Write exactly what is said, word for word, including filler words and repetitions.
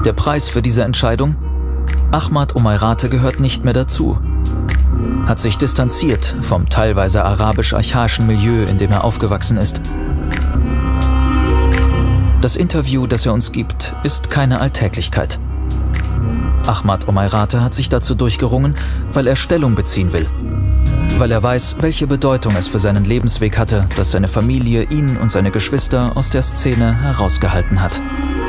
Der Preis für diese Entscheidung? Ahmad Omairate gehört nicht mehr dazu. Hat sich distanziert vom teilweise arabisch-archaischen Milieu, in dem er aufgewachsen ist. Das Interview, das er uns gibt, ist keine Alltäglichkeit. Ahmad Omairate hat sich dazu durchgerungen, weil er Stellung beziehen will. Weil er weiß, welche Bedeutung es für seinen Lebensweg hatte, dass seine Familie ihn und seine Geschwister aus der Szene herausgehalten hat.